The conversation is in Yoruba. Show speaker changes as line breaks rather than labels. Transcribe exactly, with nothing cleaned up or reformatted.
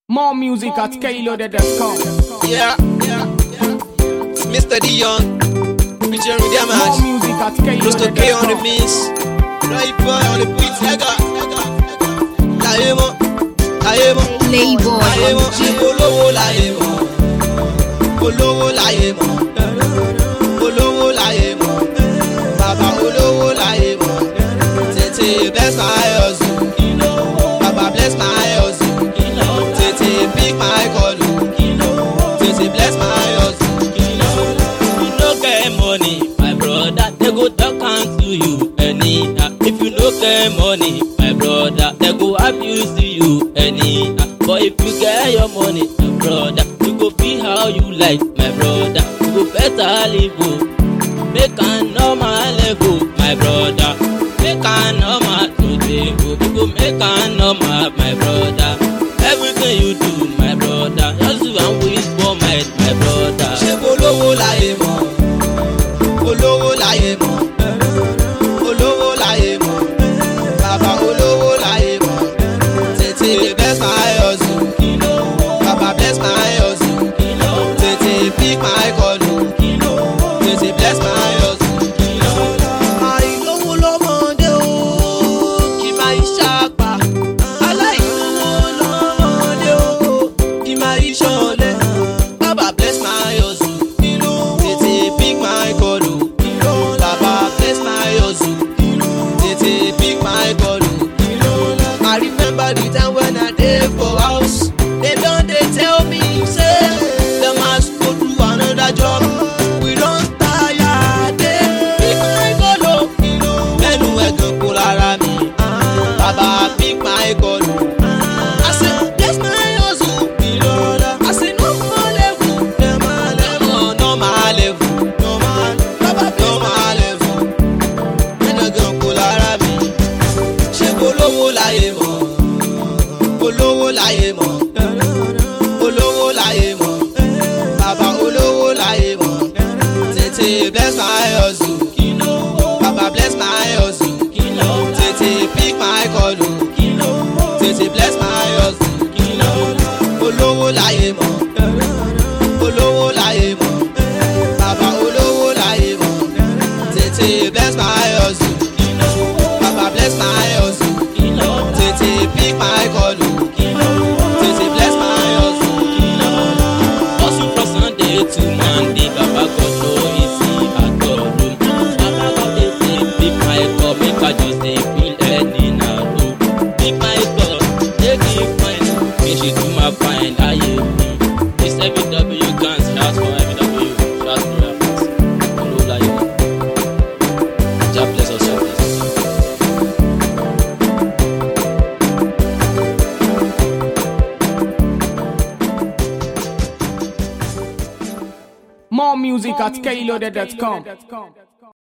More music at Kayloaded dot com.
Yeah, yeah, yeah. It's Mister Dion, featuring with them
More
as
music at
Close to
Kayloaded
K on
dot
the
com.
mix, right boy on the beat. Lega, láyé mọ́, láyé mọ́,
Playboy
láyé mọ́. Olówó láyé mọ́, olówó láyé mọ́, olówó láyé mọ́, bàbá olówó láyé mọ́. Tètè bless my hustle, bàbá bless my hustle. Tètè pick my call, tètè bless my hustle.
You no get money, my brother, they go talk am to you anyhow. If you no get money, my brother, they go abuse you anyhow. But if you get your money, my brother, you go feel how you like, my brother. You go better live, oh. Make a normal level, my brother. Make a normal today, oh. You go make a normal, my brother. Everything you do, my brother, just do and wait for my, my brother.
Ṣé olówó láyé mọ́, olówó láyé mọ́, olówó láyé mọ́, bàbá olówó láyé mọ́. Tètè bless my hustle, bàbá bless my hustle. Tètè pick my call, tètè bless my hustle. Àìlówó lọ́mọdé o, kì máa ń ṣàpá. Aláìlówó lọ́mọdé o, kì máa ń ṣọ̀lẹ. Baba bless my hustle, tètè pick my call, baba bless my hustle, tètè pick my call. I remember the time when I dey for house, they don dey tell me say dem must go do another job. We don tire, dey pick my call. Mẹ́nu ẹ̀gàn kò lára mi, baba pick my call. I say bless my hustle, I say no more level, no normal level, baba normal level. Mẹ́nu ẹ̀gàn kò lára mi, ṣé olówó láyé mọ́, olówó láyé mọ́, olówó láyé mọ́, bàbá olówó láyé mọ́. Tètè bless my hustle, bàbá bless my hustle. Tètè pick my call, tètè bless my hustle. Olówó láyé mọ́, olówó láyé mọ́, bàbá olówó láyé mọ́. Tètè bless my hustle, bàbá bless my hustle. Tètè pick my call, tètè bless my hustle.
Hustle from Sunday to Monday, Baba God no easy at all. Baba God dey say, pick my call, make I just dey feel any now. Pick my call, take it fine, make she do my fine. Aye, this every W can shout for every W, shout for your fans. Hello, like Jah bless us all.
More music at Kayloaded dot com.